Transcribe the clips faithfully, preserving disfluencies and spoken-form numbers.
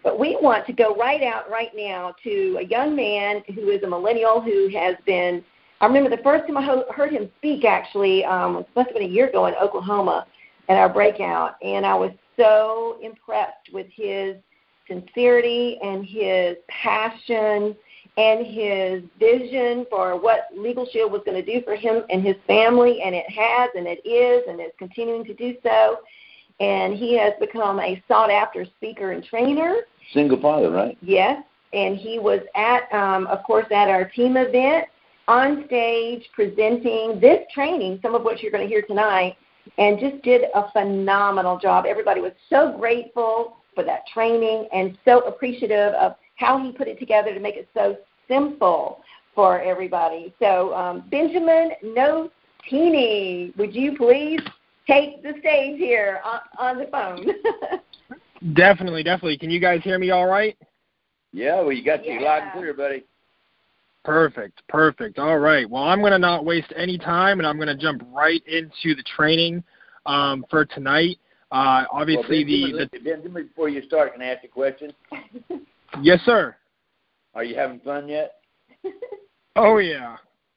But we want to go right out right now to a young man who is a millennial who has been, I remember the first time I ho- heard him speak, actually, um, it must have been a year ago in Oklahoma at our breakout, and I was so impressed with his sincerity and his passion and his vision for what Legal Shield was going to do for him and his family, and it has, and it is, and it's continuing to do so. And he has become a sought-after speaker and trainer. Single father, right? Yes, and he was at, um, of course, at our team event, on stage presenting this training, some of which you're going to hear tonight, and just did a phenomenal job. Everybody was so grateful for that training and so appreciative of how he put it together to make it so simple for everybody. So, um, Benjamin Notini, would you please take the stage here on, on the phone? Definitely, definitely. Can you guys hear me all right? Yeah, well, you got you Yeah. loud and clear, buddy. Perfect, perfect. All right. Well, I'm going to not waste any time, and I'm going to jump right into the training um, for tonight. Uh, obviously, well, the, the Benjamin, before you start, can I ask you a question? Yes, sir. Are you having fun yet? Oh yeah,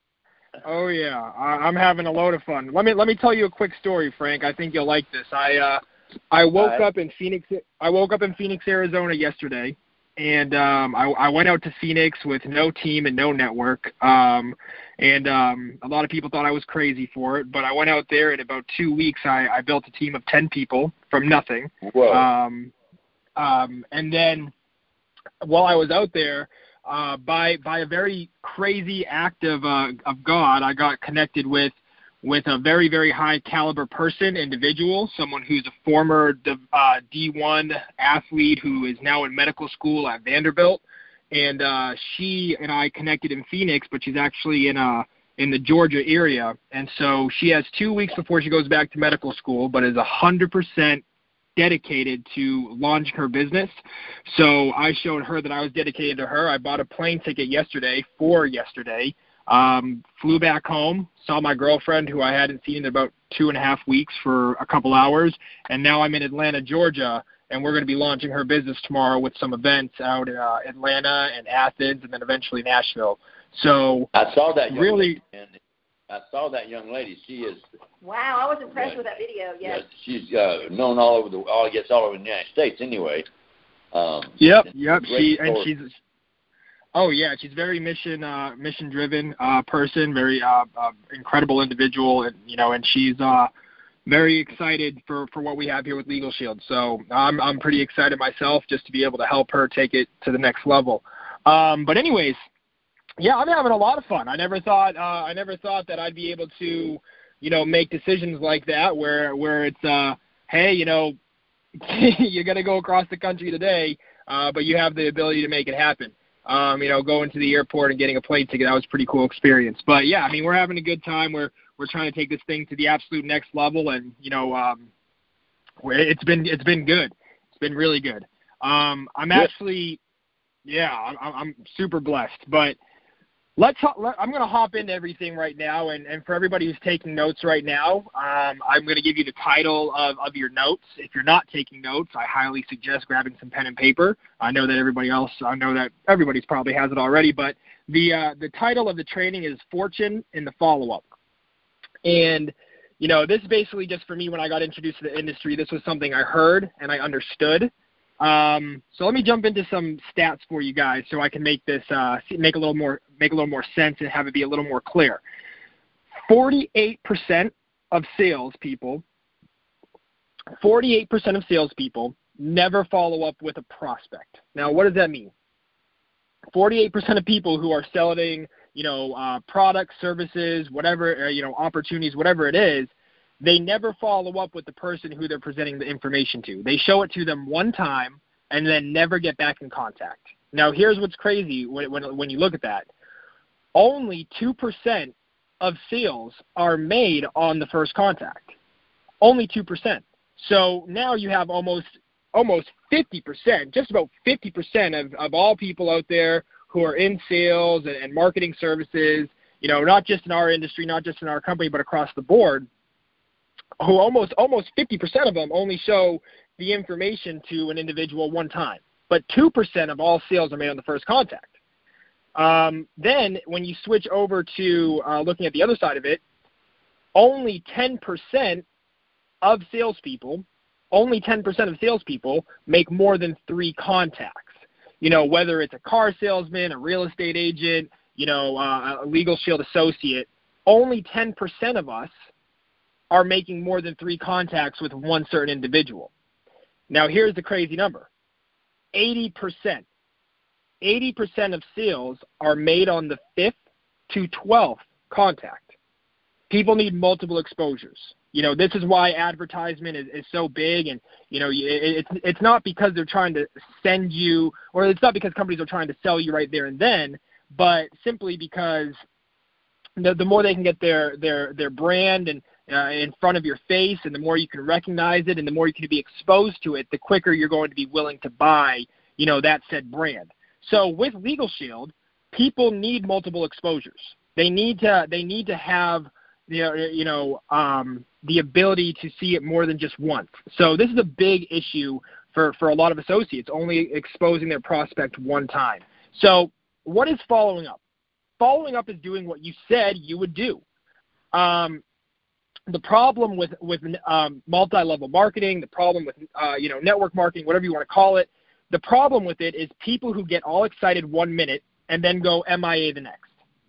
oh yeah. I, I'm having a load of fun. Let me let me tell you a quick story, Frank. I think you'll like this. I uh, I woke right. up in Phoenix. I woke up in Phoenix, Arizona yesterday, and um, I, I went out to Phoenix with no team and no network. Um, and um, a lot of people thought I was crazy for it, but I went out there in about two weeks. I, I built a team of ten people from nothing. Whoa. Um, um, and then while I was out there, uh, by by a very crazy act of uh, of God, I got connected with with a very, very high caliber person, individual, someone who's a former uh, D one athlete who is now in medical school at Vanderbilt. And uh, she and I connected in Phoenix, but she's actually in uh, in the Georgia area. And so she has two weeks before she goes back to medical school, but is one hundred percent dedicated to launching her business. So I showed her that I was dedicated to her. I bought a plane ticket yesterday for yesterday. Um, flew back home, saw my girlfriend who I hadn't seen in about two and a half weeks for a couple hours, and now I'm in Atlanta, Georgia, and we're going to be launching her business tomorrow with some events out in uh, Atlanta and Athens and then eventually Nashville. So I saw that young really, lady, and I saw that young lady. She is Wow, I was impressed yeah, with that video. Yes. yeah, she's uh, known all over the, all I guess all over the United States anyway. Um, yep, and yep. great She and story. she's. Oh yeah, she's very mission uh, mission driven uh, person, very uh, uh, incredible individual, and you know, and she's uh, very excited for, for what we have here with Legal Shield. So I'm I'm pretty excited myself just to be able to help her take it to the next level. Um, but anyways, yeah, I'm having a lot of fun. I never thought uh, I never thought that I'd be able to, you know, make decisions like that where where it's uh, hey, you know, you're gonna go across the country today, uh, but you have the ability to make it happen. Um, you know, going to the airport and getting a plane ticket, that was a pretty cool experience. But, yeah, I mean, we're having a good time. We're we're trying to take this thing to the absolute next level, and, you know, um, it's been it's been good. It's been really good. Um, I'm actually, yeah, I'm, I'm super blessed. But let's let, I'm going to hop into everything right now, and, and for everybody who's taking notes right now, um, I'm going to give you the title of, of your notes. If you're not taking notes, I highly suggest grabbing some pen and paper. I know that everybody else, I know that everybody's probably has it already, but the uh, the title of the training is Fortune in the Follow-Up. And, you know, this basically just for me, when I got introduced to the industry, this was something I heard and I understood. Um, so let me jump into some stats for you guys so I can make this uh, make a little more make a little more sense and have it be a little more clear. forty-eight percent of salespeople, forty-eight percent of salespeople never follow up with a prospect. Now, what does that mean? forty-eight percent of people who are selling, you know, uh, products, services, whatever, uh, you know, opportunities, whatever it is, they never follow up with the person who they're presenting the information to. They show it to them one time and then never get back in contact. Now, here's what's crazy when, when, when you look at that. Only two percent of sales are made on the first contact. Only two percent. So now you have almost almost fifty percent, just about fifty percent of, of all people out there who are in sales and, and marketing services, you know, not just in our industry, not just in our company, but across the board, who almost almost fifty percent of them only show the information to an individual one time. but two percent of all sales are made on the first contact. Um, then when you switch over to uh, looking at the other side of it, only ten percent of salespeople, only ten percent of salespeople make more than three contacts. You know, whether it's a car salesman, a real estate agent, you know, uh, a Legal Shield associate, only ten percent of us are making more than three contacts with one certain individual. Now, here's the crazy number. eighty percent. eighty percent of sales are made on the fifth to twelfth contact. People need multiple exposures. You know, this is why advertisement is, is so big, and, you know, it, it's, it's not because they're trying to send you, or it's not because companies are trying to sell you right there and then, but simply because the, the more they can get their, their, their brand and uh, in front of your face, and the more you can recognize it, and the more you can be exposed to it, the quicker you're going to be willing to buy, you know, that said brand. So with Legal Shield, people need multiple exposures. They need to, they need to have, you know, you know um, the ability to see it more than just once. So this is a big issue for, for a lot of associates, only exposing their prospect one time. So what is following up? Following up is doing what you said you would do. Um, the problem with, with um, multi-level marketing, the problem with uh, you know, network marketing, whatever you want to call it, the problem with it is people who get all excited one minute and then go M I A the next.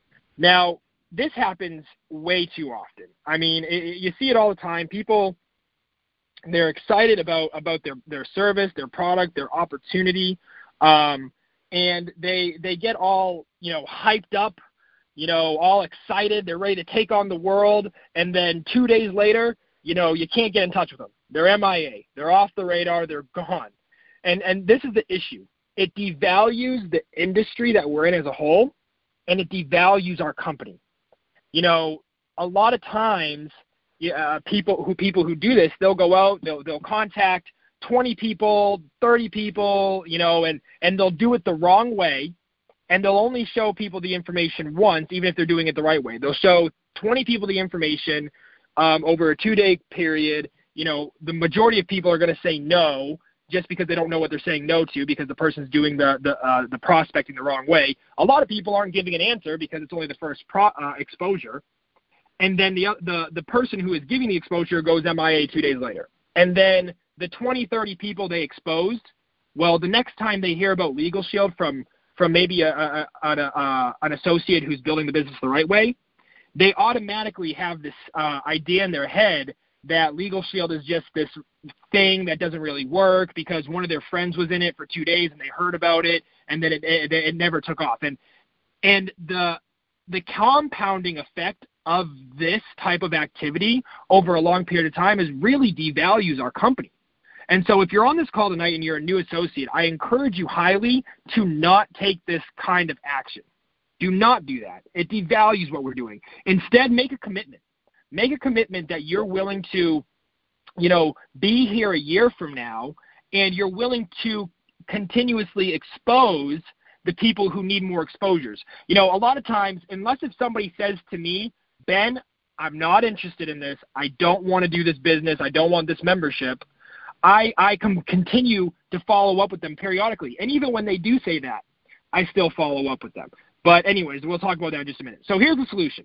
Now, this happens way too often. I mean, it, it, you see it all the time. People, they're excited about, about their, their service, their product, their opportunity, um, and they they get all, you know, hyped up, you know, all excited. They're ready to take on the world, and then two days later, you know, you can't get in touch with them. They're M I A. They're off the radar. They're gone. And and this is the issue. It devalues the industry that we're in as a whole, and it devalues our company. You know, a lot of times, uh, people who people who do this, they'll go out, they'll they'll contact twenty people, thirty people, you know, and and they'll do it the wrong way, and they'll only show people the information once, even if they're doing it the right way. They'll show twenty people the information um, over a two-day period. You know, the majority of people are going to say no, just because they don't know what they're saying no to, because the person's doing the the, uh, the prospecting the wrong way. A lot of people aren't giving an answer because it's only the first pro, uh, exposure. And then the, the the person who is giving the exposure goes M I A two days later. And then the twenty, thirty people they exposed, well, the next time they hear about Legal Shield from, from maybe a, a, a, a, an associate who's building the business the right way, they automatically have this uh, idea in their head that Legal Shield is just this thing that doesn't really work because one of their friends was in it for two days and they heard about it, and then it, it, it never took off. And and the the compounding effect of this type of activity over a long period of time is really devalues our company. And so if you're on this call tonight and you're a new associate, I encourage you highly to not take this kind of action. Do not do that. It devalues what we're doing. Instead, make a commitment. Make a commitment that you're willing to, you know, be here a year from now, and you're willing to continuously expose the people who need more exposures. You know, a lot of times, unless if somebody says to me, Ben, I'm not interested in this, I don't want to do this business, I don't want this membership, I, I can continue to follow up with them periodically. And even when they do say that, I still follow up with them. But anyways, we'll talk about that in just a minute. So here's the solution.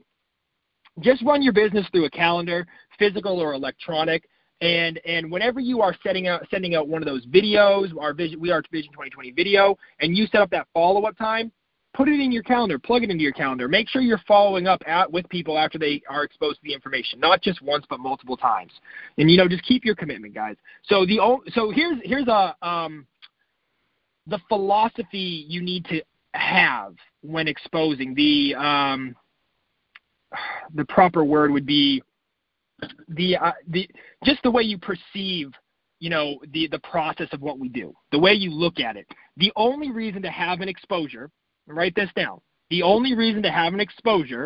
Just run your business through a calendar, physical or electronic, and and whenever you are setting out, sending out one of those videos, our Vision, We Are Vision twenty twenty video, and you set up that follow-up time, put it in your calendar, plug it into your calendar. Make sure you're following up at, with people after they are exposed to the information, not just once but multiple times. And, you know, just keep your commitment, guys. So the so here's here's a um, the philosophy you need to have when exposing. The um, the proper word would be the uh, the just the way you perceive, you know, the the process of what we do, the way you look at it. The only reason to have an exposure, write this down, the only reason to have an exposure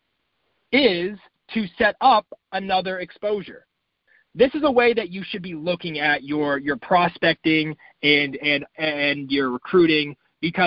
is to set up another exposure. This is a way that you should be looking at your your prospecting and and and your recruiting, because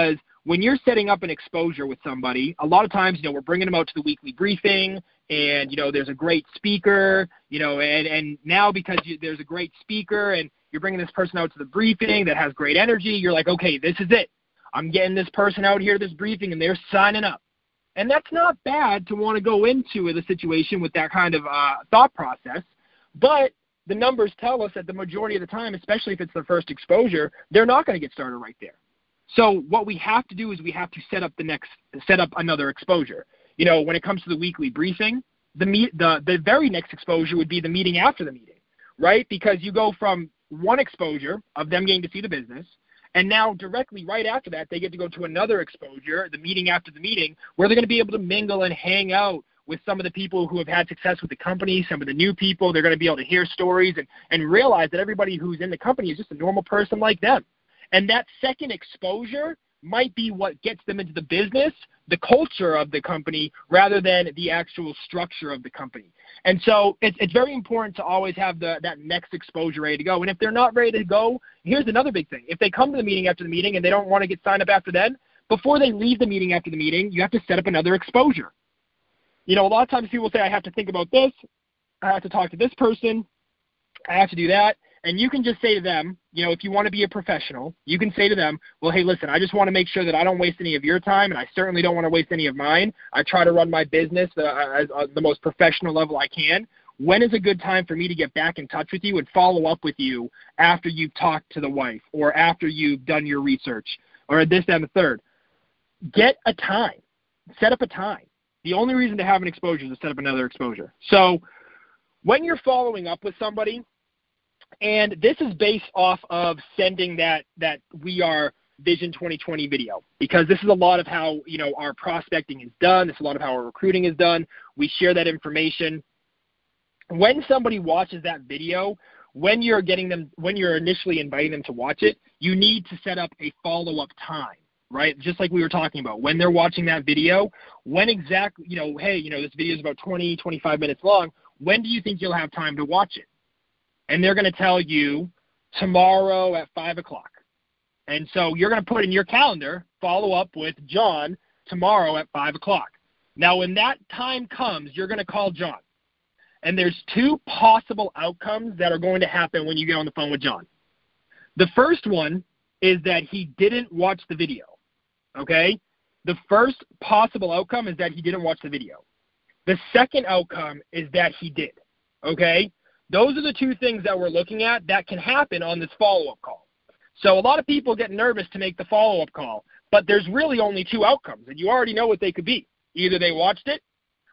when you're setting up an exposure with somebody, a lot of times, you know, we're bringing them out to the weekly briefing, and, you know, there's a great speaker, you know, and, and now because you, there's a great speaker and you're bringing this person out to the briefing that has great energy, you're like, okay, this is it. I'm getting this person out here to this briefing, and they're signing up. And that's not bad to want to go into the situation with that kind of uh, thought process, but the numbers tell us that the majority of the time, especially if it's their first exposure, they're not going to get started right there. So what we have to do is we have to set up the next, set up another exposure. You know, when it comes to the weekly briefing, the meet, the the very next exposure would be the meeting after the meeting, right? Because you go from one exposure of them getting to see the business, and now directly right after that, they get to go to another exposure, the meeting after the meeting, where they're going to be able to mingle and hang out with some of the people who have had success with the company, some of the new people. They're going to be able to hear stories and, and realize that everybody who's in the company is just a normal person like them. And that second exposure might be what gets them into the business, the culture of the company, rather than the actual structure of the company. And so it's, it's very important to always have the, that next exposure ready to go. And if they're not ready to go, here's another big thing. If they come to the meeting after the meeting and they don't want to get signed up after then, before they leave the meeting after the meeting, you have to set up another exposure. You know, a lot of times people say, I have to think about this, I have to talk to this person, I have to do that. And you can just say to them, you know, if you want to be a professional, you can say to them, well, hey, listen, I just want to make sure that I don't waste any of your time, and I certainly don't want to waste any of mine. I try to run my business uh, at uh, the most professional level I can. When is a good time for me to get back in touch with you and follow up with you after you've talked to the wife or after you've done your research or this, that, and the third? Get a time. Set up a time. The only reason to have an exposure is to set up another exposure. So when you're following up with somebody, and this is based off of sending that, that We Are Vision twenty twenty video, because this is a lot of how, you know, our prospecting is done. This is a lot of how our recruiting is done. We share that information. When somebody watches that video, when you're getting them, when you're initially inviting them to watch it, you need to set up a follow-up time, right? Just like we were talking about. When they're watching that video, when exactly, you know, hey, you know, this video is about twenty, twenty-five minutes long. When do you think you'll have time to watch it? And they're going to tell you tomorrow at five o'clock. And so you're going to put in your calendar, follow up with John tomorrow at five o'clock. Now, when that time comes, you're going to call John. And there's two possible outcomes that are going to happen when you get on the phone with John. The first one is that he didn't watch the video, okay? The first possible outcome is that he didn't watch the video. The second outcome is that he did, okay? Those are the two things that we're looking at that can happen on this follow-up call. So a lot of people get nervous to make the follow-up call, but there's really only two outcomes, and you already know what they could be. Either they watched it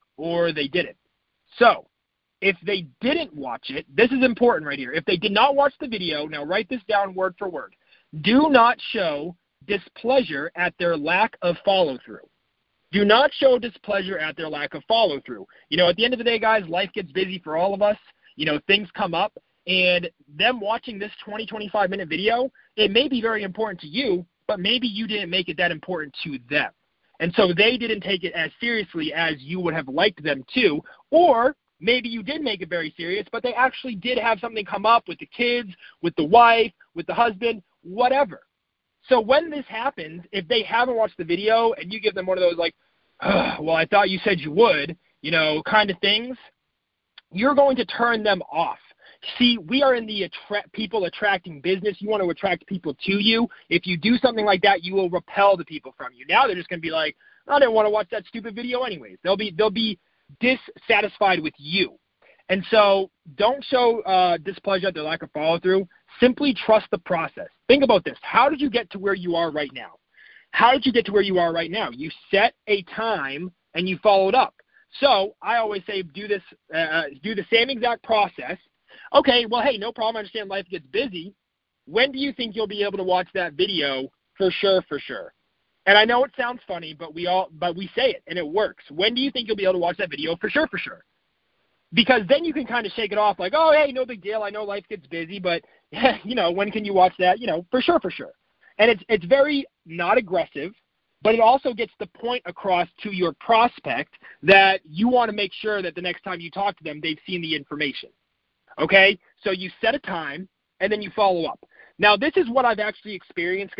or they didn't. So if they didn't watch it, this is important right here. If they did not watch the video, now write this down word for word. Do not show displeasure at their lack of follow-through. Do not show displeasure at their lack of follow-through. You know, at the end of the day, guys, life gets busy for all of us. You know, things come up, and them watching this twenty, twenty-five minute video, it may be very important to you, but maybe you didn't make it that important to them. And so they didn't take it as seriously as you would have liked them to, or maybe you did make it very serious, but they actually did have something come up with the kids, with the wife, with the husband, whatever. So when this happens, if they haven't watched the video and you give them one of those like, well, I thought you said you would, you know, kind of things, you're going to turn them off. See, we are in the attract, people attracting business. You want to attract people to you. If you do something like that, you will repel the people from you. Now they're just going to be like, I didn't want to watch that stupid video anyways. They'll be they'll be dissatisfied with you. And so don't show uh, displeasure at their lack of follow-through. Simply trust the process. Think about this. How did you get to where you are right now? How did you get to where you are right now? You set a time and you followed up. So I always say do this, uh, do the same exact process. Okay, well, hey, no problem. I understand life gets busy. When do you think you'll be able to watch that video? For sure, for sure. And I know it sounds funny, but we all, but we say it, and it works. When do you think you'll be able to watch that video? For sure, for sure. Because then you can kind of shake it off like, oh, hey, no big deal. I know life gets busy, but, you know, when can you watch that? You know, for sure, for sure. And it's it's very not aggressive, but it also gets the point across to your prospect that you want to make sure that the next time you talk to them, they've seen the information. Okay? So you set a time, and then you follow up. Now, this is what I've actually experienced, guys.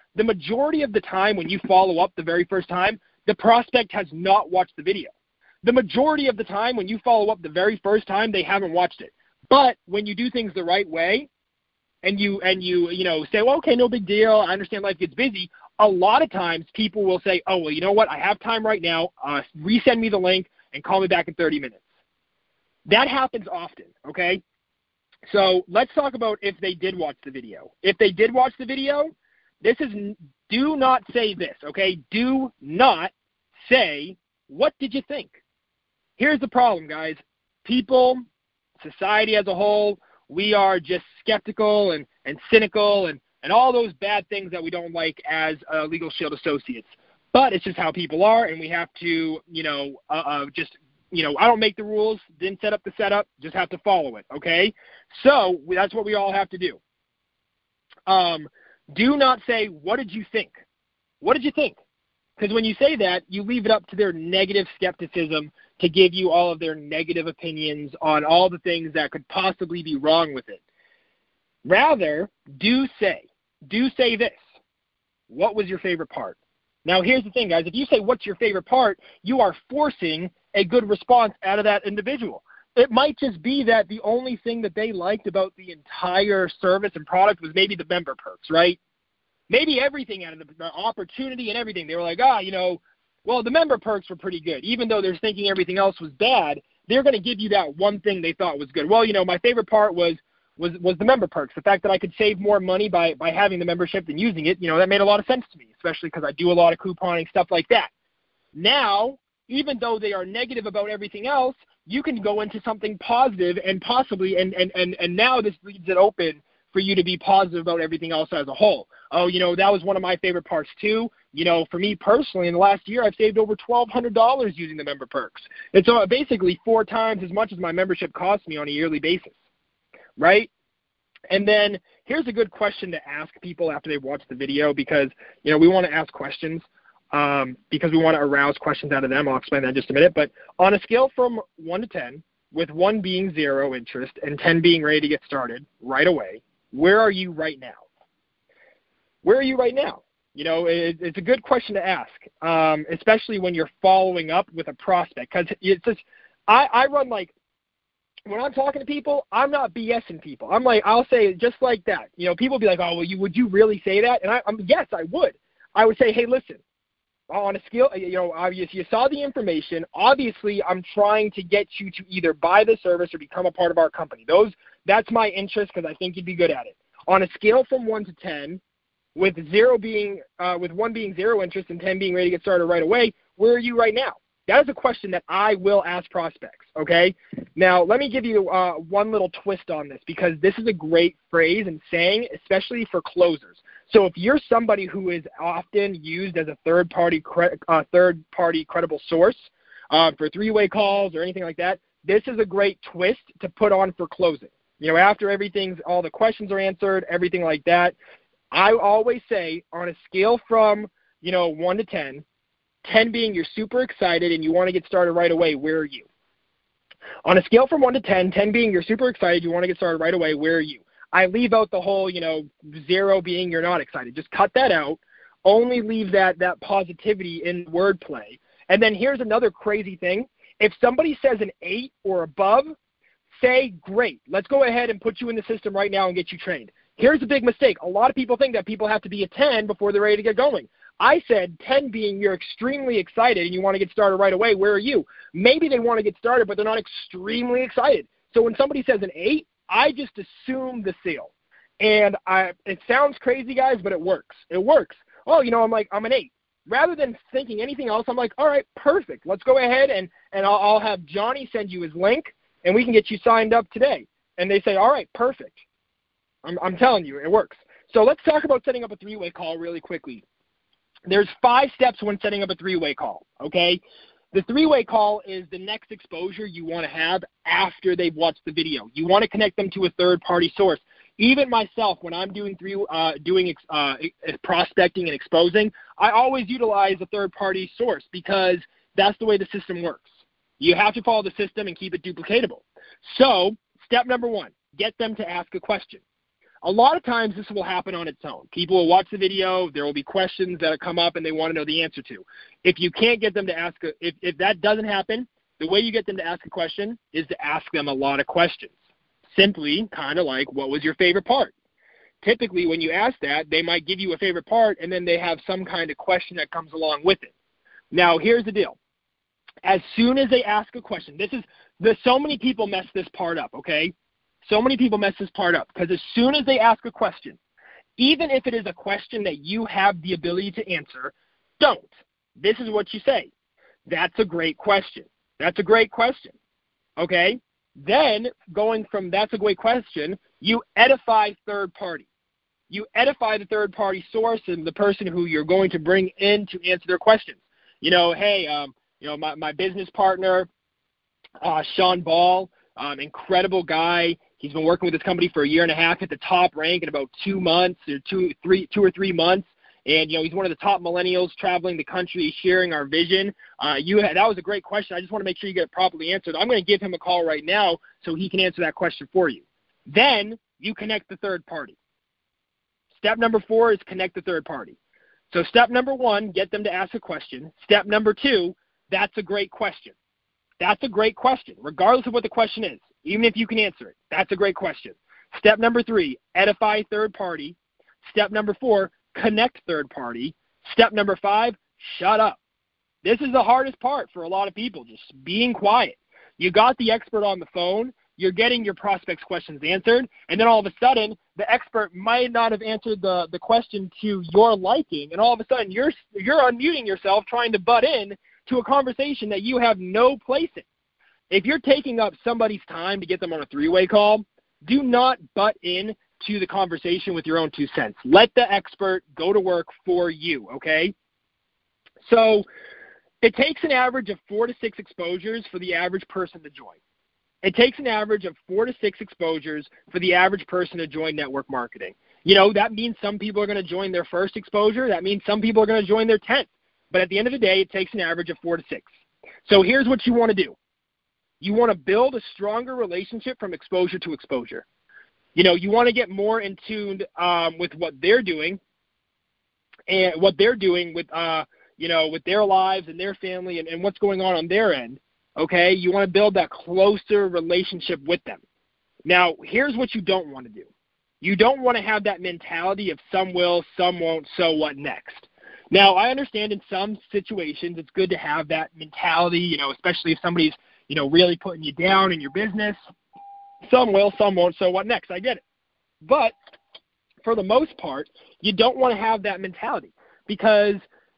the majority of the time when you follow up the very first time, the prospect has not watched the video. The majority of the time when you follow up the very first time, they haven't watched it. But when you do things the right way, and you and you you know say, well, okay, no big deal, I understand life gets busy, a lot of times people will say, oh, well, you know what, I have time right now, uh, resend me the link and call me back in thirty minutes. That happens often, okay? So let's talk about if they did watch the video. If they did watch the video, this is, do not say this, okay? Do not say, what did you think? Here's the problem, guys. People, society as a whole, we are just skeptical and, and cynical and, and all those bad things that we don't like as uh, Legal Shield associates. But it's just how people are, and we have to, you know, uh, uh, just, you know, I don't make the rules, didn't set up the setup, just have to follow it, okay? So that's what we all have to do. Um, do not say, what did you think? What did you think? Because when you say that, you leave it up to their negative skepticism to give you all of their negative opinions on all the things that could possibly be wrong with it. Rather, do say, do say this. What was your favorite part? Now, here's the thing, guys. If you say, what's your favorite part, you are forcing a good response out of that individual. It might just be that the only thing that they liked about the entire service and product was maybe the member perks, right? Maybe everything out of the, the opportunity and everything. They were like, ah, you know, well, the member perks were pretty good. Even though they're thinking everything else was bad, they're going to give you that one thing they thought was good. Well, you know, my favorite part was was was the member perks. The fact that I could save more money by, by having the membership than using it, you know, that made a lot of sense to me, especially because I do a lot of couponing, stuff like that. Now, even though they are negative about everything else, you can go into something positive and possibly, and, and, and, and now this leaves it open for you to be positive about everything else as a whole. Oh, you know, that was one of my favorite parts too. You know, for me personally, in the last year, I've saved over twelve hundred dollars using the member perks. It's uh, basically four times as much as my membership costs me on a yearly basis, right? And then here's a good question to ask people after they've watched the video, because, you know, we want to ask questions um, because we want to arouse questions out of them. I'll explain that in just a minute. But on a scale from one to ten, with one being zero interest and ten being ready to get started right away, where are you right now? Where are you right now? You know, it, it's a good question to ask, um, especially when you're following up with a prospect. Because it's just, I, I run like, when I'm talking to people, I'm not BSing people. I'm like, I'll say it just like that. You know, people be like, oh, well, you, would you really say that? And I, I'm, yes, I would. I would say, hey, listen, on a scale, you know, obviously you saw the information. Obviously, I'm trying to get you to either buy the service or become a part of our company. Those, that's my interest because I think you'd be good at it. On a scale from one to ten, with zero being, uh, with one being zero interest and ten being ready to get started right away, where are you right now? That is a question that I will ask prospects, okay? Now, let me give you uh, one little twist on this, because this is a great phrase and saying, especially for closers. So if you're somebody who is often used as a third-party cre- uh, third-party credible source uh, for three-way calls or anything like that, this is a great twist to put on for closing. You know, after everything's, all the questions are answered, everything like that, I always say on a scale from, you know, one to ten, ten being you're super excited and you want to get started right away, where are you? On a scale from one to ten, ten being you're super excited, you want to get started right away, where are you? I leave out the whole, you know, zero being you're not excited. Just cut that out. Only leave that, that positivity in wordplay. And then here's another crazy thing. If somebody says an eight or above, say, great, let's go ahead and put you in the system right now and get you trained. Here's a big mistake. A lot of people think that people have to be a ten before they're ready to get going. I said ten being you're extremely excited and you want to get started right away. Where are you? Maybe they want to get started, but they're not extremely excited. So when somebody says an eight, I just assume the seal. And I, it sounds crazy, guys, but it works. It works. Oh, you know, I'm like, I'm an eight. Rather than thinking anything else, I'm like, all right, perfect. Let's go ahead and, and I'll, I'll have Johnny send you his link, and we can get you signed up today. And they say, all right, perfect. I'm, I'm telling you, it works. So let's talk about setting up a three-way call really quickly. There's five steps when setting up a three-way call, okay? The three-way call is the next exposure you want to have after they've watched the video. You want to connect them to a third-party source. Even myself, when I'm doing three, uh, doing uh, prospecting and exposing, I always utilize a third-party source because that's the way the system works. You have to follow the system and keep it duplicatable. So step number one, get them to ask a question. a lot of times this will happen on its own. People will watch the video. There will be questions that come up and they want to know the answer to. If you can't get them to ask, a, if, if that doesn't happen, the way you get them to ask a question is to ask them a lot of questions. Simply kind of like, what was your favorite part? Typically, when you ask that, they might give you a favorite part, and then they have some kind of question that comes along with it. Now, here's the deal. As soon as they ask a question, this is the, so many people mess this part up, okay? So many people mess this part up because as soon as they ask a question, even if it is a question that you have the ability to answer, don't. This is what you say. That's a great question. That's a great question, okay? Then, going from that's a great question, you edify third party. You edify the third party source and the person who you're going to bring in to answer their questions. You know, hey, um, you know, my, my business partner, uh, Sean Ball, um, incredible guy. He's been working with this company for a year and a half at the top rank in about two months or two, three, two or three months. And, you know, he's one of the top millennials traveling the country, sharing our vision. Uh, you had, that was a great question. I just want to make sure you get it properly answered. I'm going to give him a call right now so he can answer that question for you. Then you connect the third party. Step number four is connect the third party. So step number one, get them to ask a question. Step number two, that's a great question. That's a great question, regardless of what the question is, even if you can answer it. That's a great question. Step number three, edify third party. Step number four, connect third party. Step number five, shut up. This is the hardest part for a lot of people, just being quiet. You got the expert on the phone. You're getting your prospect's questions answered, and then all of a sudden, the expert might not have answered the, the question to your liking, and all of a sudden, you're you're unmuting yourself trying to butt in to a conversation that you have no place in. If you're taking up somebody's time to get them on a three-way call, do not butt in to the conversation with your own two cents. Let the expert go to work for you, okay? So it takes an average of four to six exposures for the average person to join. It takes an average of four to six exposures for the average person to join network marketing. You know, that means some people are going to join their first exposure. That means some people are going to join their tenth. But at the end of the day, it takes an average of four to six. So here's what you want to do. You want to build a stronger relationship from exposure to exposure. You know, you want to get more in tune um, with what they're doing and what they're doing with, uh, you know, with their lives and their family and, and what's going on on their end. Okay, you want to build that closer relationship with them. Now, here's what you don't want to do. You don't want to have that mentality of some will, some won't, so what next? Now, I understand in some situations it's good to have that mentality, you know, especially if somebody's, you know, really putting you down in your business. Some will, some won't, so what next? I get it. But for the most part, you don't want to have that mentality because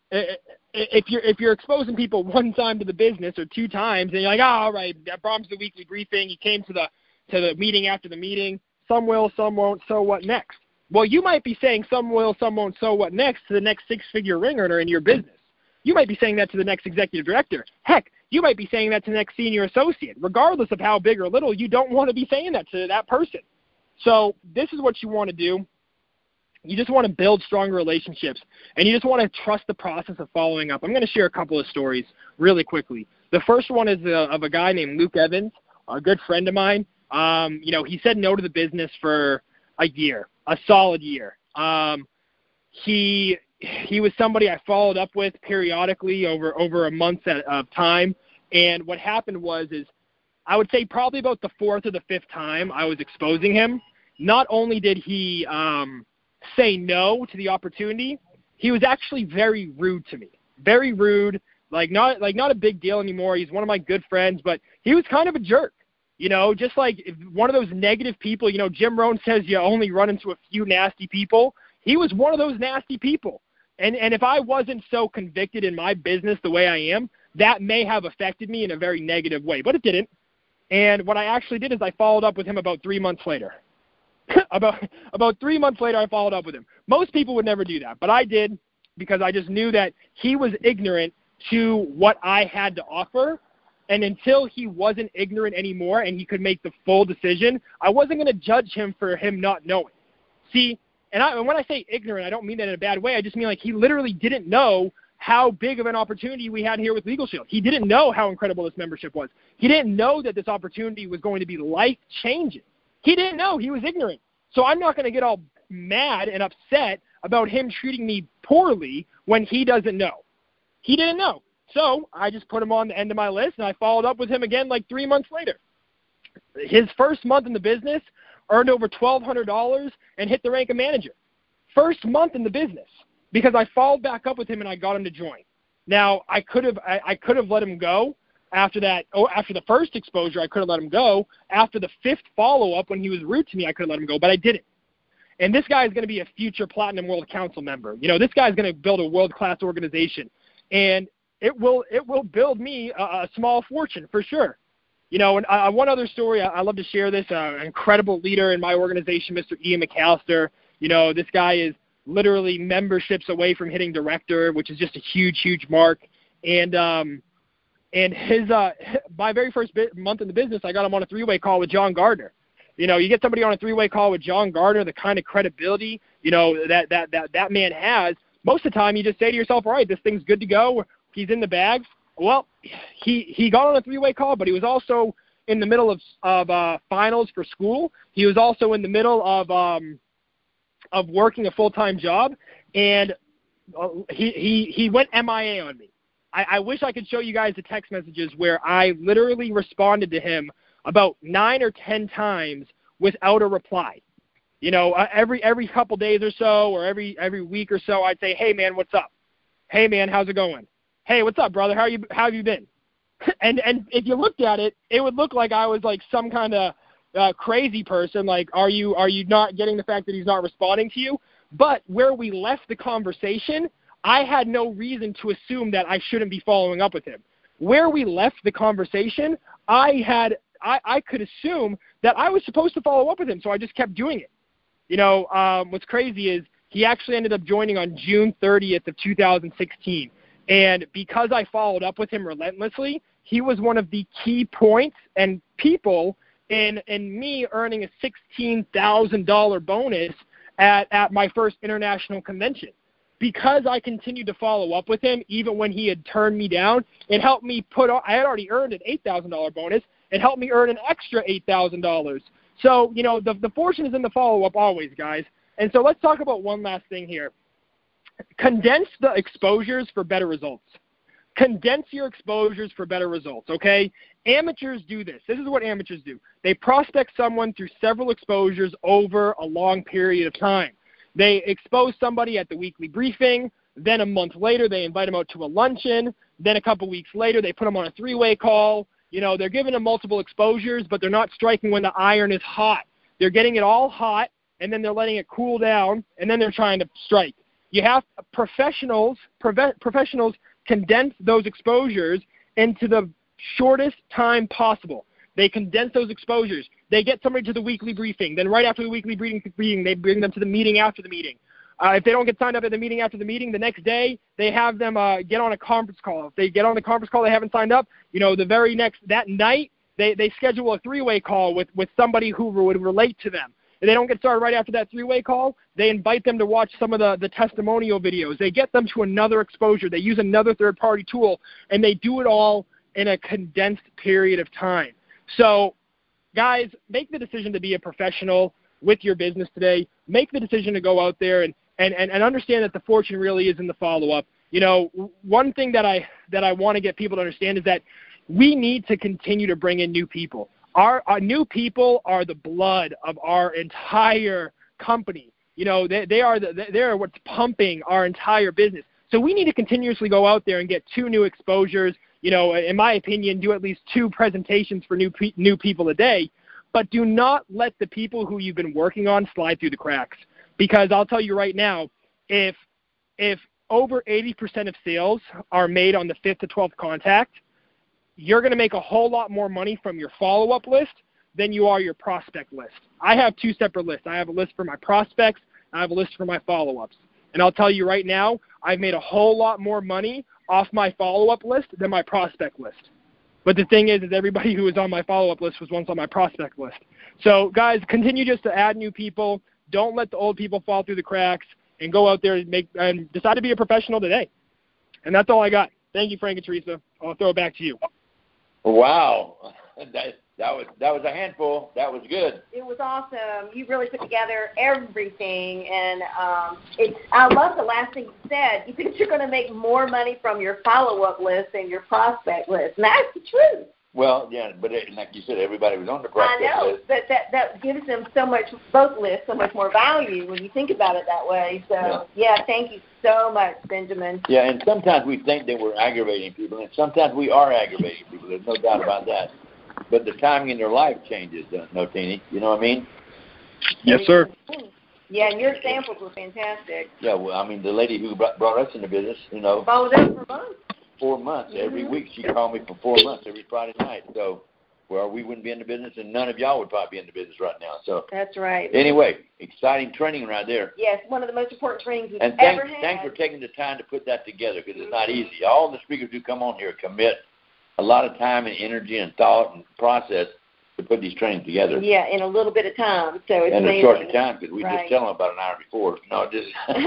if you're if you're exposing people one time to the business or two times, and you're like, oh, all right, I promised the weekly briefing. You came to the to the meeting after the meeting. Some will, some won't. So what next? Well, you might be saying some will, some won't. So what next to the next six-figure ring earner in your business? You might be saying that to the next executive director. Heck, you might be saying that to the next senior associate. Regardless of how big or little, you don't want to be saying that to that person. So this is what you want to do. You just want to build stronger relationships, and you just want to trust the process of following up. I'm going to share a couple of stories really quickly. The first one is uh, of a guy named Luke Evans, a good friend of mine. Um, you know, he said no to the business for a year, a solid year. Um, he he was somebody I followed up with periodically over, over a month at, of time, and what happened was is I would say probably about the fourth or the fifth time I was exposing him, not only did he um, – say no to the opportunity, he was actually very rude to me. Very rude, like not like not a big deal anymore. He's one of my good friends, but he was kind of a jerk. You know, just like one of those negative people, you know, Jim Rohn says you only run into a few nasty people. He was one of those nasty people. And and if I wasn't so convicted in my business the way I am, that may have affected me in a very negative way, but it didn't. And what I actually did is I followed up with him about three months later. about about three months later, I followed up with him. Most people would never do that, but I did because I just knew that he was ignorant to what I had to offer, and until he wasn't ignorant anymore and he could make the full decision, I wasn't going to judge him for him not knowing. See, and, I, and when I say ignorant, I don't mean that in a bad way. I just mean like he literally didn't know how big of an opportunity we had here with Legal Shield. He didn't know how incredible this membership was. He didn't know that this opportunity was going to be life-changing. He didn't know. He was ignorant. So I'm not going to get all mad and upset about him treating me poorly when he doesn't know. He didn't know. So I just put him on the end of my list, and I followed up with him again like three months later. His first month in the business, earned over twelve hundred dollars and hit the rank of manager. First month in the business, because I followed back up with him and I got him to join. Now, I could have I, I could have let him go after that. Oh, after the first exposure, I could have let him go. After the fifth follow-up, when he was rude to me, I could have let him go, but I didn't. And this guy is going to be a future Platinum World Council member. You know, this guy is going to build a world-class organization, and it will it will build me a, a small fortune for sure. You know, and uh, one other story I, I love to share this. Uh, an incredible leader in my organization, Mister Ian McAllister. You know, this guy is literally memberships away from hitting director, which is just a huge, huge mark. And um, and his uh, my very first bit, month in the business, I got him on a three-way call with John Gardner. You know, you get somebody on a three-way call with John Gardner, the kind of credibility, you know, that that that that man has. Most of the time, you just say to yourself, all right, this thing's good to go. He's in the bag. Well, he he got on a three-way call, but he was also in the middle of of uh, finals for school. He was also in the middle of um, of working a full-time job, and uh, he he he went M I A on me. I, I wish I could show you guys the text messages where I literally responded to him about nine or ten times without a reply. You know, uh, every every couple days or so, or every every week or so, I'd say, "Hey man, what's up? Hey man, how's it going? Hey, what's up, brother? How you how have you been?" and and if you looked at it, it would look like I was like some kind of uh, crazy person. Like, are you are you not getting the fact that he's not responding to you? But where we left the conversation, I had no reason to assume that I shouldn't be following up with him. Where we left the conversation, I had I, I could assume that I was supposed to follow up with him, so I just kept doing it. You know, um, what's crazy is he actually ended up joining on June thirtieth of two thousand sixteen. And because I followed up with him relentlessly, he was one of the key points and people in in me earning a sixteen thousand dollars bonus at, at my first international convention. Because I continued to follow up with him, even when he had turned me down, it helped me put on, I had already earned an eight thousand dollars bonus. It helped me earn an extra eight thousand dollars. So, you know, the, the fortune is in the follow-up always, guys. And so let's talk about one last thing here. Condense the exposures for better results. Condense your exposures for better results, okay? Amateurs do this. This is what amateurs do. They prospect someone through several exposures over a long period of time. They expose somebody at the weekly briefing. Then a month later, they invite them out to a luncheon. Then a couple weeks later, they put them on a three-way call. You know, they're giving them multiple exposures, but they're not striking when the iron is hot. They're getting it all hot, and then they're letting it cool down, and then they're trying to strike. You have professionals, prof- professionals condense those exposures into the shortest time possible. They condense those exposures. They get somebody to the weekly briefing. Then right after the weekly briefing, they bring them to the meeting after the meeting. Uh, if they don't get signed up at the meeting after the meeting, the next day they have them uh, get on a conference call. If they get on the conference call, they haven't signed up, you know, the very next, that night, they, they schedule a three-way call with, with somebody who would relate to them. If they don't get started right after that three-way call, they invite them to watch some of the, the testimonial videos. They get them to another exposure. They use another third-party tool, and they do it all in a condensed period of time. So, guys, make the decision to be a professional with your business today. Make the decision to go out there and, and, and, and understand that the fortune really is in the follow-up. You know, one thing that I that I want to get people to understand is that we need to continue to bring in new people. Our, our new people are the blood of our entire company. You know, they, they are the, they are what's pumping our entire business. So we need to continuously go out there and get two new exposures. You know, in my opinion, do at least two presentations for new pe- new people a day. But do not let the people who you've been working on slide through the cracks. Because I'll tell you right now, if if over eighty percent of sales are made on the fifth to twelfth contact, you're going to make a whole lot more money from your follow-up list than you are your prospect list. I have two separate lists. I have a list for my prospects, and I have a list for my follow-ups. And I'll tell you right now, I've made a whole lot more money off my follow-up list than my prospect list. But the thing is, is everybody who was on my follow-up list was once on my prospect list. So, guys, continue just to add new people. Don't let the old people fall through the cracks, and go out there and make and decide to be a professional today. And that's all I got. Thank you, Frank and Teresa. I'll throw it back to you. Wow. That, That was that was a handful. That was good. It was awesome. You really put together everything, and um, it's. I love the last thing you said. You think you're going to make more money from your follow-up list than your prospect list, and that's the truth. Well, yeah, but it, like you said, everybody was on the prospect I know, list. but that that gives them so much, both lists, so much more value when you think about it that way. So, yeah, yeah thank you so much, Benjamin. Yeah, and sometimes we think that we're aggravating people, and sometimes we are aggravating people. There's no doubt about that. But the timing in their life changes, uh, Notini. You know what I mean? Yes, sir. Yeah, and your examples were fantastic. Yeah, well, I mean, the lady who brought, brought us into business, you know. Followed up for months. Four months. Mm-hmm. Every week she called me for four months every Friday night. So, well, we wouldn't be in the business, and none of y'all would probably be in the business right now. So that's right. Anyway, exciting training right there. Yes, one of the most important trainings we've and thanks, ever had. Thanks for taking the time to put that together, because it's not easy. All the speakers who come on here commit a lot of time and energy and thought and process to put these trainings together. Yeah, in a little bit of time. So it's in amazing. a short time, because we right. just tell them about an hour before. No, just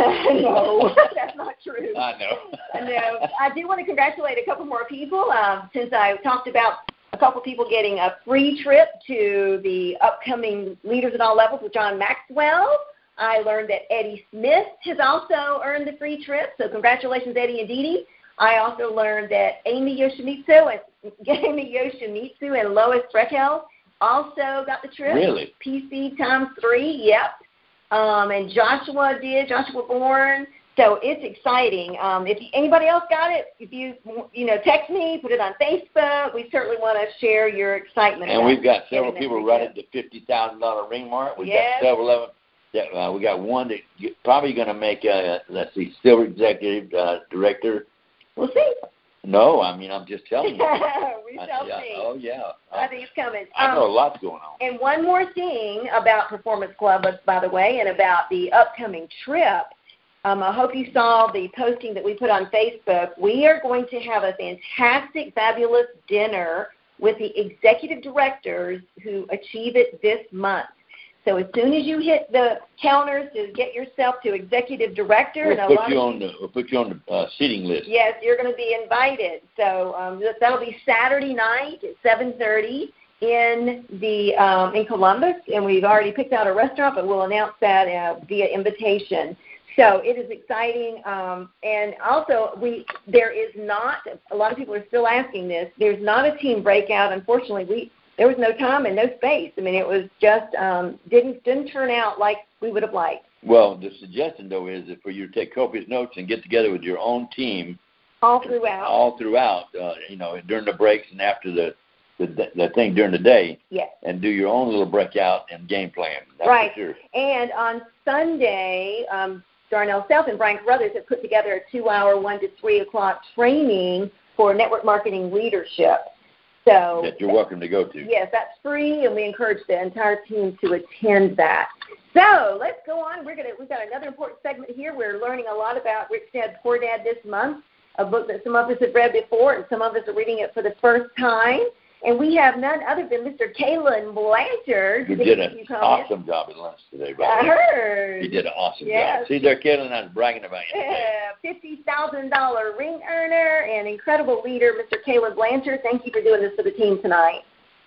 no, that's not true. I know. I know. I do want to congratulate a couple more people. Um, since I talked about a couple people getting a free trip to the upcoming Leaders at All Levels with John Maxwell, I learned that Eddie Smith has also earned the free trip. So congratulations, Eddie and Dee Dee. I also learned that Amy Yoshimitsu and Amy Yoshimitsu and Lois Frekel also got the trip. Really? P C times three, yep. Um, and Joshua did, Joshua Bourne. So it's exciting. Um, if anybody else got it, if you you know text me, put it on Facebook. We certainly want to share your excitement. And we've got several people running the fifty thousand dollar ring mark. We've yes. got several of them. That, uh, we got one that probably going to make a, let's see, silver executive uh, director. We'll see. No, I mean, I'm just telling you. we I, shall yeah, see. Oh, yeah. I think it's coming. I know um, a lot's going on. And one more thing about Performance Club, by the way, and about the upcoming trip. Um, I hope you saw the posting that we put on Facebook. We are going to have a fantastic, fabulous dinner with the executive directors who achieve it this month. So as soon as you hit the counters to get yourself to executive director, We'll and a put lot you of on the we'll put you on the uh, seating list. yes, you're going to be invited. So um, that'll be Saturday night at seven thirty in the um, in Columbus, and we've already picked out a restaurant, but we'll announce that uh, via invitation. So it is exciting, um, and also we there is not a lot of people are still asking this. There's not a team breakout. Unfortunately, we. There was no time and no space. I mean, it was just um, didn't didn't turn out like we would have liked. Well, the suggestion, though, is that for you to take copious notes and get together with your own team. All throughout. All throughout, uh, you know, during the breaks and after the, the the thing during the day. Yes. And do your own little breakout and game plan. That's right. For sure. And on Sunday, um, Darnell Self and Brian Carruthers have put together a two-hour, one to three o'clock training for network marketing leadership. So that you're welcome to go to. Yes, that's free, and we encourage the entire team to attend that. So let's go on. We're gonna we've got another important segment here. We're learning a lot about Rich Dad Poor Dad this month, a book that some of us have read before, and some of us are reading it for the first time. And we have none other than Mister Kalen Blanchard. Who did an awesome job at lunch today, by I the way. heard. He did an awesome yes. job. See there, Kalen, I was bragging about you today. Yeah, fifty thousand dollars ring earner and incredible leader, Mister Kalen Blanchard. Thank you for doing this for the team tonight.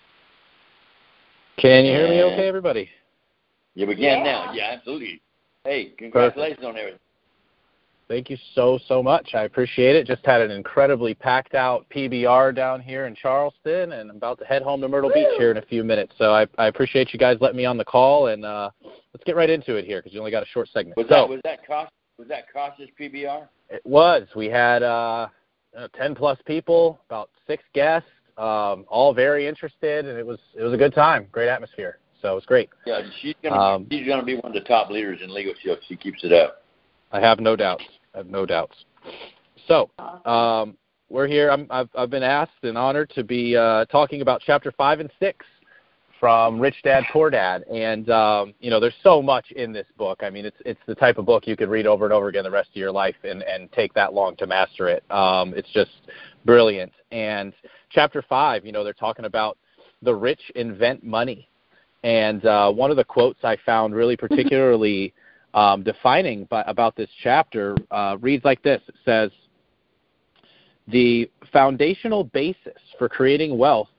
Can you hear me okay, everybody? Yeah, we can yeah. now. Yeah, absolutely. Hey, congratulations Perfect. On everything. Thank you so, so much. I appreciate it. Just had an incredibly packed out P B R down here in Charleston, and I'm about to head home to Myrtle Woo! Beach here in a few minutes. So I, I appreciate you guys letting me on the call, and uh, let's get right into it here because you only got a short segment. Was so, that was that cost was that cautious P B R? It was. We had uh, ten plus people, about six guests, um, all very interested, and it was it was a good time. Great atmosphere. So it was great. Yeah, she's gonna um, she's gonna be one of the top leaders in Legal Shield. She keeps it up. I have no doubts. I have no doubts. So um, we're here. I'm, I've, I've been asked and honored to be uh, talking about Chapter five and six from Rich Dad, Poor Dad. And, um, you know, there's so much in this book. I mean, it's it's the type of book you could read over and over again the rest of your life and, and take that long to master it. Um, it's just brilliant. And Chapter five, you know, they're talking about the rich invent money. And uh, one of the quotes I found really particularly Um, defining by, about this chapter uh, reads like this. It says, the foundational basis for creating wealth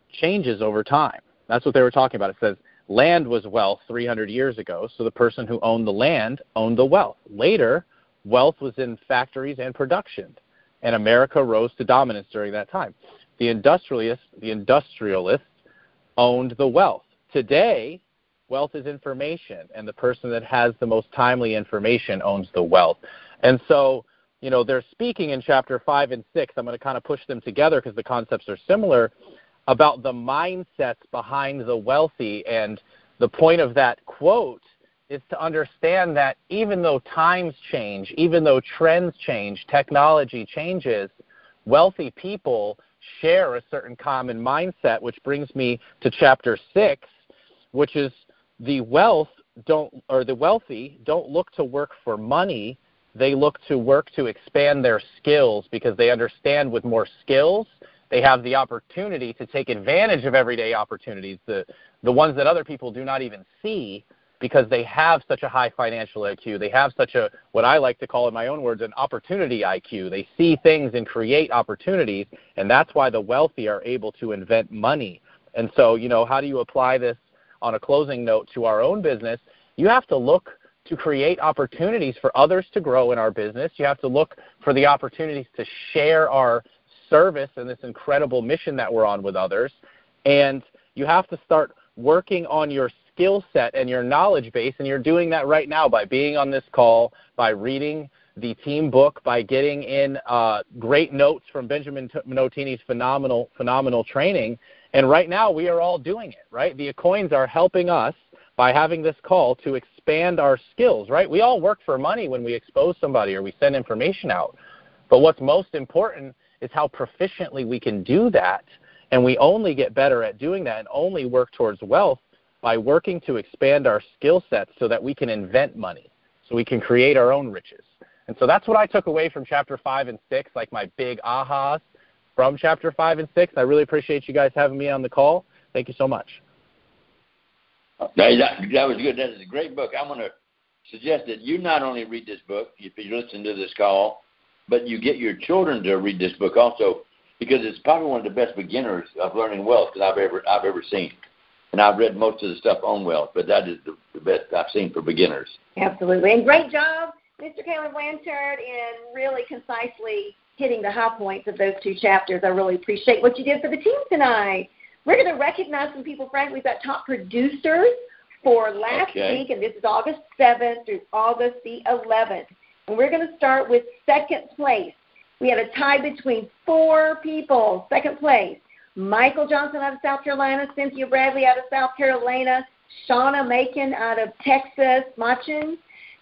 changes over time. That's what they were talking about. It says land was wealth three hundred years ago, so the person who owned the land owned the wealth. Later, wealth was in factories and production, and America rose to dominance during that time. The industrialists, the industrialists owned the wealth. Today, wealth is information, and the person that has the most timely information owns the wealth. And so, you know, they're speaking in chapter five and six. I'm going to kind of push them together because the concepts are similar, about the mindsets behind the wealthy. And the point of that quote is to understand that even though times change, even though trends change, technology changes, wealthy people share a certain common mindset, which brings me to chapter six, which is the wealth don't or the wealthy don't look to work for money. They look to work to expand their skills, because they understand with more skills, they have the opportunity to take advantage of everyday opportunities, the, the ones that other people do not even see, because they have such a high financial I Q. They have such a, what I like to call in my own words, an opportunity I Q. They see things and create opportunities, and that's why the wealthy are able to invent money. And so, you know, how do you apply this on a closing note to our own business? You have to look to create opportunities for others to grow in our business. You have to look for the opportunities to share our service and this incredible mission that we're on with others. And you have to start working on your skill set and your knowledge base, and you're doing that right now by being on this call, by reading the team book, by getting in uh, great notes from Benjamin Minotini's phenomenal, phenomenal training. And right now we are all doing it, right? The Acoins are helping us by having this call to expand our skills, right? We all work for money when we expose somebody or we send information out. But what's most important is how proficiently we can do that. And we only get better at doing that and only work towards wealth by working to expand our skill sets so that we can invent money, so we can create our own riches. And so that's what I took away from chapter five and six, like my big ahas from chapter five and six. I really appreciate you guys having me on the call. Thank you so much. That, that was good. That is a great book. I'm going to suggest that you not only read this book, if you listen to this call, but you get your children to read this book also, because it's probably one of the best beginners of learning wealth that I've ever I've ever seen. And I've read most of the stuff on wealth, but that is the, the best I've seen for beginners. Absolutely. And great job, Mister Caleb Blanchard, in really concisely hitting the high points of those two chapters. I really appreciate what you did for the team tonight. We're going to recognize some people, Frank. We've got top producers for last okay. week, and this is August seventh through August the eleventh. And we're going to start with second place. We had a tie between four people. Second place, Michael Johnson out of South Carolina, Cynthia Bradley out of South Carolina, Shauna Macon out of Texas, Machin.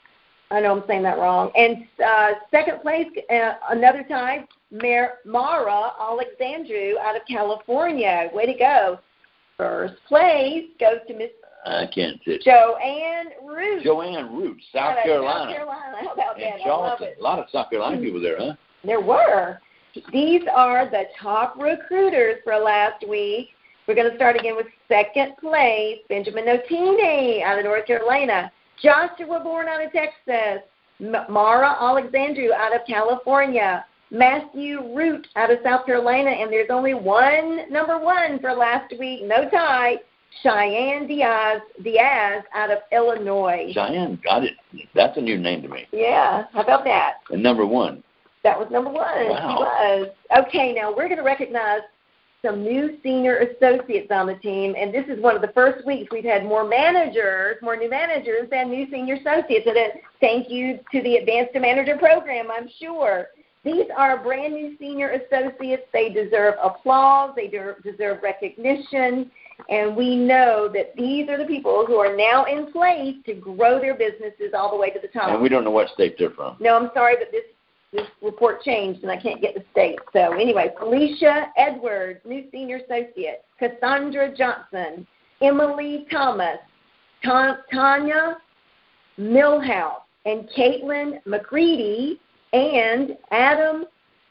I know I'm saying that wrong. And uh, second place, uh, another tie, Mar- Mara Alexandru out of California. Way to go. First place goes to Miss I can't sit. Joanne Root. Joanne Root, South Out of Carolina. South Carolina. How about And that? Charleston. I love it. A lot of South Carolina people there, huh? There were. These are the top recruiters for last week. We're going to start again with second place, Benjamin Notini out of North Carolina, Joshua Bourne out of Texas, M- Mara Alexandru out of California, Matthew Root out of South Carolina, and there's only one number one for last week, no tie, Cheyenne Diaz, Diaz out of Illinois. Cheyenne, got it. That's a new name to me. Yeah, how about that? And number one. That was number one. Wow. He was. Okay, now we're going to recognize some new senior associates on the team, and this is one of the first weeks we've had more managers, more new managers than new senior associates. And a thank you to the Advanced to Manager program, I'm sure. These are brand new senior associates. They deserve applause. They de- deserve recognition. And we know that these are the people who are now in place to grow their businesses all the way to the top. And we don't know what state they're from. No, I'm sorry, but this this report changed, and I can't get the state. So anyway, Felicia Edwards, new senior associate, Cassandra Johnson, Emily Thomas, Ta- Tanya Millhouse, and Caitlin McCready, and Adam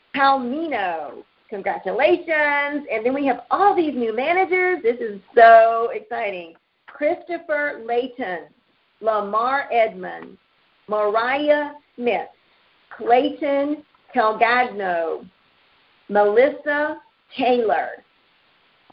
Palmino. Congratulations. And then we have all these new managers. This is so exciting. Christopher Layton, Lamar Edmonds, Mariah Smith, Clayton Calgagno, Melissa Taylor,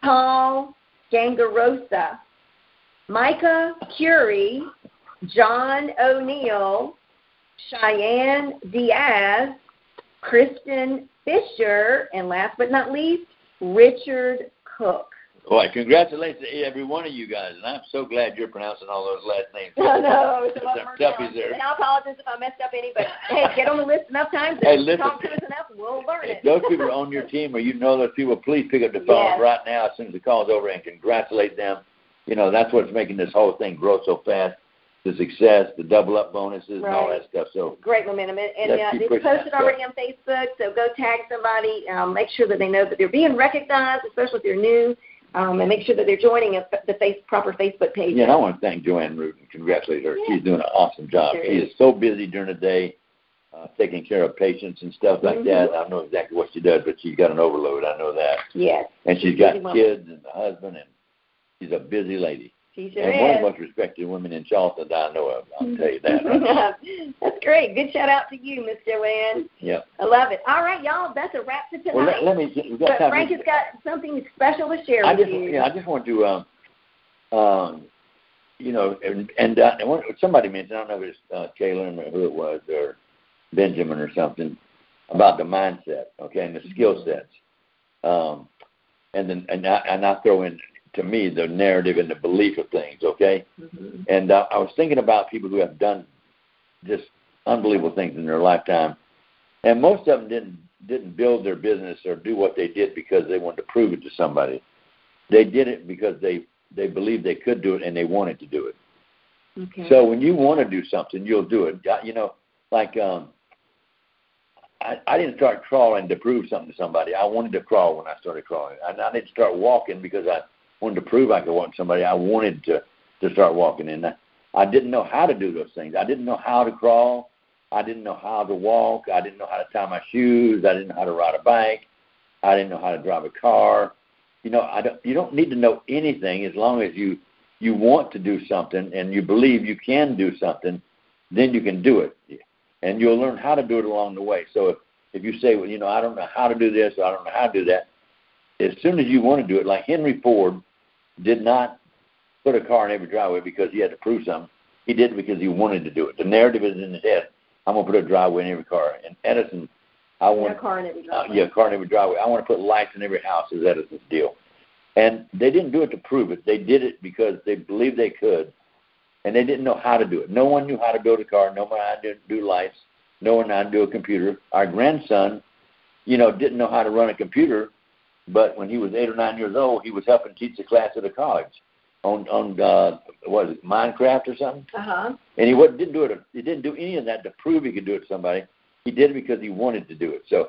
Paul Gangarosa, Micah Curie, John O'Neill, Cheyenne Diaz, Kristen Fisher, and last but not least, Richard Cook. Boy, congratulations to every one of you guys, and I'm so glad you're pronouncing all those last names. No, no, it's a lot Some more toughies there. And I apologize if I messed up any, but hey, get on the list enough times Hey, and listen, talk to us enough, and we'll learn if it. those people are on your team or you know those people, please pick up the phone Yes. right now as soon as the call's over and congratulate them. You know, that's what's making this whole thing grow so fast. The success, the double-up bonuses, and all Right. that stuff. So Great momentum. And, and Let's uh, keep it's pushing that posted already on Facebook, so go tag somebody. Um, make sure that they know that they're being recognized, especially if they're new, um, and make sure that they're joining a, the face, proper Facebook page. yeah, and I want to thank Joanne Root and congratulate her. Yeah. She's doing an awesome job. Sure She is. is so busy during the day, uh, taking care of patients and stuff like Mhm. that. I don't know exactly what she does, but she's got an overload. I know that. Yes. And she's She's got busy woman. kids and a husband, and she's a busy lady. She sure and one of the is. most respected women in Charleston that I know of. I'll tell you that. Right? That's great. Good shout out to you, Miss Joanne. Yeah. I love it. All right, y'all, that's a wrap for tonight. Well, let, let me. We've got but time Frank to, has got something special to share I with just, you. yeah, I just want to, um, um, you know, and, and, uh, and what, somebody mentioned, I don't know if it's uh, Kaylin or who it was, or Benjamin or something, about the mindset, okay, and the skill sets. Um, and then and I, and I throw in, to me, the narrative and the belief of things, okay? Mm-hmm. And uh, I was thinking about people who have done just unbelievable things in their lifetime, and most of them didn't didn't build their business or do what they did because they wanted to prove it to somebody. They did it because they, they believed they could do it and they wanted to do it. Okay. So when you want to do something, you'll do it. You know, like um, I, I didn't start crawling to prove something to somebody. I wanted to crawl when I started crawling. I, I didn't start walking because I wanted to prove I could walk to somebody. I wanted to, to start walking. And I, I didn't know how to do those things. I didn't know how to crawl. I didn't know how to walk. I didn't know how to tie my shoes. I didn't know how to ride a bike. I didn't know how to drive a car. You know, I don't, you don't need to know anything as long as you, you want to do something and you believe you can do something, then you can do it. And you'll learn how to do it along the way. So if, if you say, well, you know, I don't know how to do this, or I don't know how to do that, as soon as you want to do it, like Henry Ford did not put a car in every driveway because he had to prove something. He did it because he wanted to do it. The narrative is in his head. I'm going to put a driveway in every car. And Edison, I want a car in every uh, driveway. yeah, a car in every driveway. I want to put lights in every house is Edison's deal. And they didn't do it to prove it. They did it because they believed they could. And they didn't know how to do it. No one knew how to build a car. No one knew how to do lights. No one knew how to do a computer. Our grandson, you know, didn't know how to run a computer, but when he was eight or nine years old, he was helping teach a class at a college on on uh, what is it, Minecraft or something. Uh huh. And he what, didn't do it. He didn't do any of that to prove he could do it to somebody. He did it because he wanted to do it. So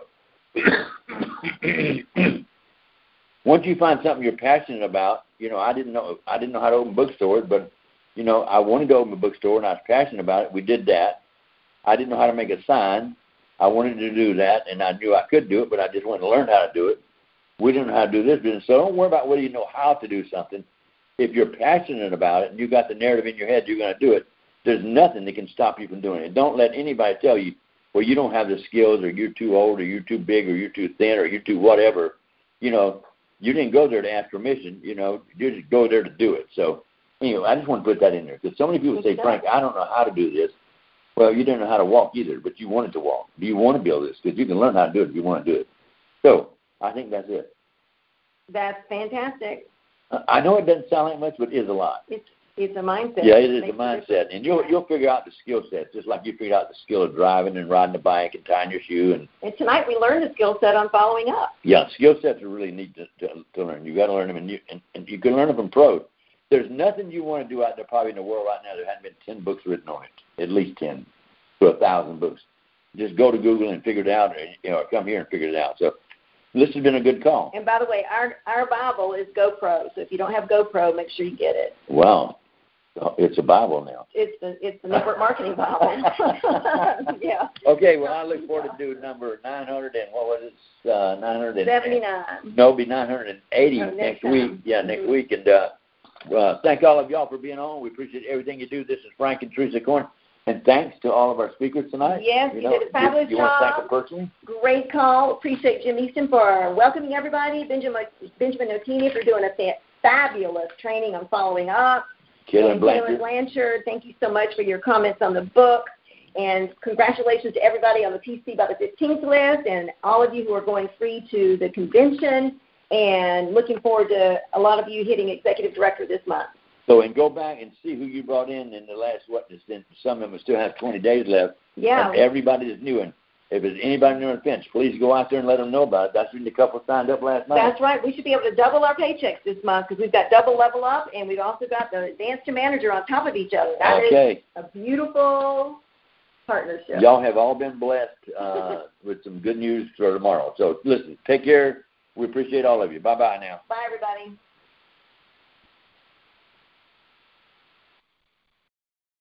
once you find something you're passionate about, you know, I didn't know I didn't know how to open bookstores, but you know, I wanted to open a bookstore and I was passionate about it. We did that. I didn't know how to make a sign. I wanted to do that, and I knew I could do it, but I just wanted to learn how to do it. We didn't know how to do this business, so don't worry about whether you know how to do something. If you're passionate about it and you got the narrative in your head, you're going to do it. There's nothing that can stop you from doing it. Don't let anybody tell you, well, you don't have the skills, or you're too old, or you're too big, or you're too thin, or you're too whatever. You know, you didn't go there to ask permission. You know, you just go there to do it. So anyway, I just want to put that in there because so many people say, Frank, I don't know how to do this. Well, you didn't know how to walk either, but you wanted to walk. Do you want to build this? Because you can learn how to do it if you want to do it. So I think that's it. That's fantastic. I know it doesn't sound like much, but it is a lot. It's it's a mindset. Yeah, it is a Makes mindset, and you'll you'll figure out the skill sets, just like you figured out the skill of driving and riding a bike and tying your shoe. And And tonight we learned the skill set on following up. yeah, skill sets are really neat to, to, to learn. You got to learn them, and you and, and you can learn them from pros. There's nothing you want to do out there probably in the world right now. There hasn't been ten books written on it, at least ten to a thousand books. Just go to Google and figure it out, or you know, or come here and figure it out. So this has been a good call. And by the way, our our Bible is GoPro. So if you don't have GoPro, make sure you get it. Wow, it's a Bible now. It's the it's the network marketing Bible. Yeah. Okay, well I look forward to doing number nine hundred and what was it? Uh, nine hundred seventy-nine. No, it'll be nine hundred and eighty Oh, next next time. week. Yeah, next Mm-hmm. week. And uh, uh, thank all of y'all for being on. We appreciate everything you do. This is Frank and Teresa Corn. And thanks to all of our speakers tonight. Yes, you, you know, did a fabulous you, you job. You want to thank them personally? Great call. Appreciate Jim Easton for welcoming everybody. Benjamin Benjamin Notini for doing a fabulous training on following up. Kaylin Blanchard. Blanchard, thank you so much for your comments on the book. And congratulations to everybody on the P C by the fifteenth list and all of you who are going free to the convention. And looking forward to a lot of you hitting executive director this month. So, and go back and see who you brought in in the last, what, some of them still have twenty days left. Yeah. And everybody is new. And if there's anybody new in Finch, please go out there and let them know about it. That's when the couple signed up last night. That's right. We should be able to double our paychecks this month because we've got double level up and we've also got the advance to manager on top of each other. That okay. is a beautiful partnership. Y'all have all been blessed uh, with some good news for tomorrow. So, listen, take care. We appreciate all of you. Bye-bye now. Bye, everybody.